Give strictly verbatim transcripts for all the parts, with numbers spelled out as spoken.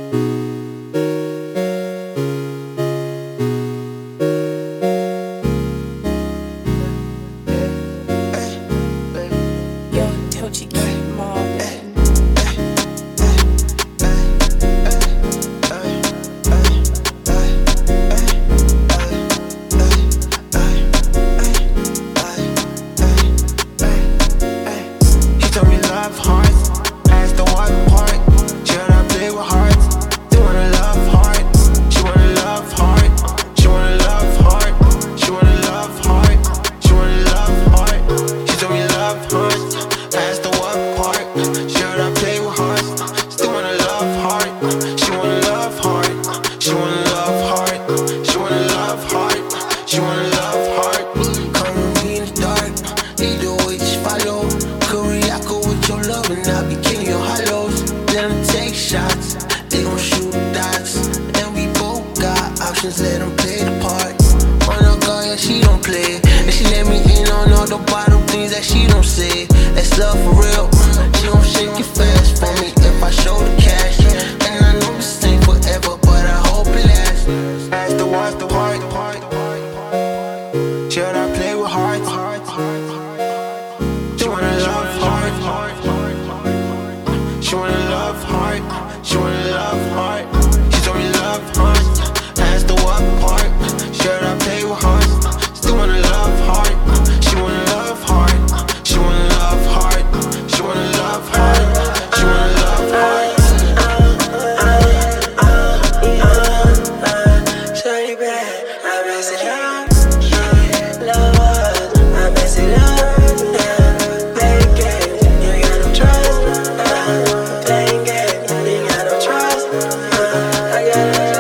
Let them play the part. On her girl, yeah, she don't play. And she let me in on all the bottom things that she don't say. That's love for real. She gon' shake it fast for me if I show the cash. And I know this ain't forever, but I hope it lasts. As the what's the heart. Should I play with hearts? She wanna love hard. She wanna love hard. She wanna love hard. She told me love hard. The what part? Should I play with heart? Still wanna love hard. She wanna love hard. She wanna love hard. She wanna love hard. She wanna love hard. Shawty bad, I mess it up. Love us, I mess it up. Playing games, you ain't got no trust. Playing games, you ain't got no trust. I got it.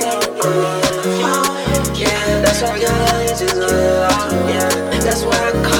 That's why I